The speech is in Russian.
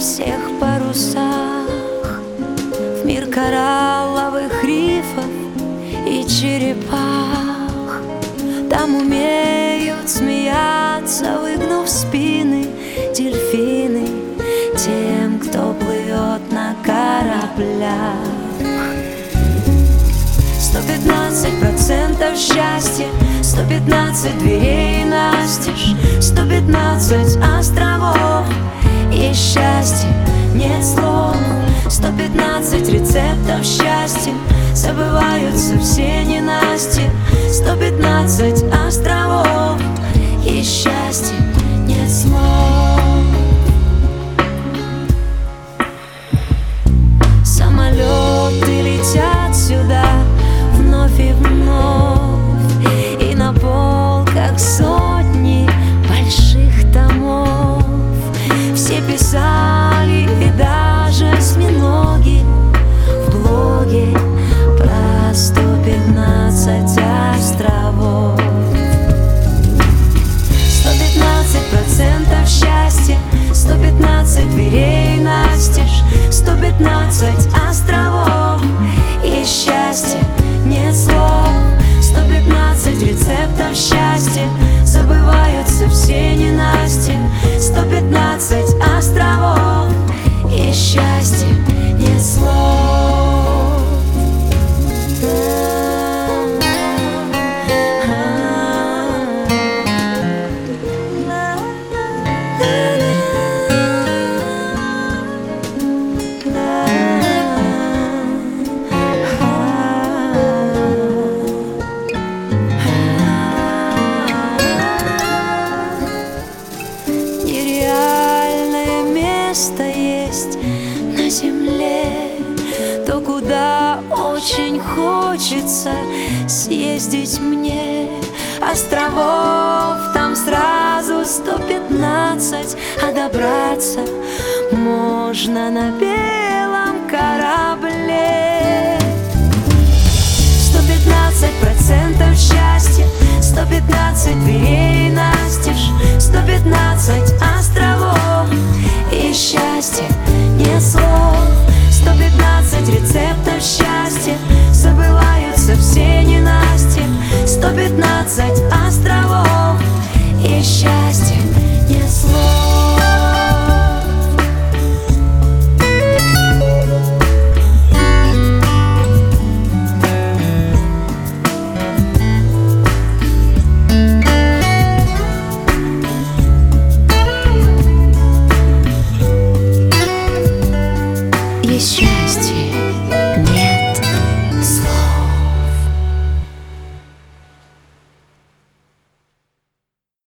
всех парусах, в мир коралловых рифов и черепах. Там умеют смеяться, выгнув спины, дельфины тем, кто плывет на кораблях. 115% счастья, 115 дверей настежь, 115 островов. Есть счастье, нет слов. 115 рецептов счастья, забываются все ненастья. 115 островов. Есть счастье, нет слов. Самолеты летят сюда вновь и вновь, и на полках сотни больших томов. Все писали, и даже осьминоги в блоге про 115 островов. 115% счастья, 115 дверей настежь, 115 островов. Есть счастье, нет слов. 115 рецептов счастья, забываются все ненастья. 115 островов. Есть счастье, нет слов. Нереальное место есть на земле, то, куда очень хочется съездить мне. Островов там сразу 115, а добраться можно на белом корабле. 115% счастья, 115 дверей настежь, 115 островов. И счастье,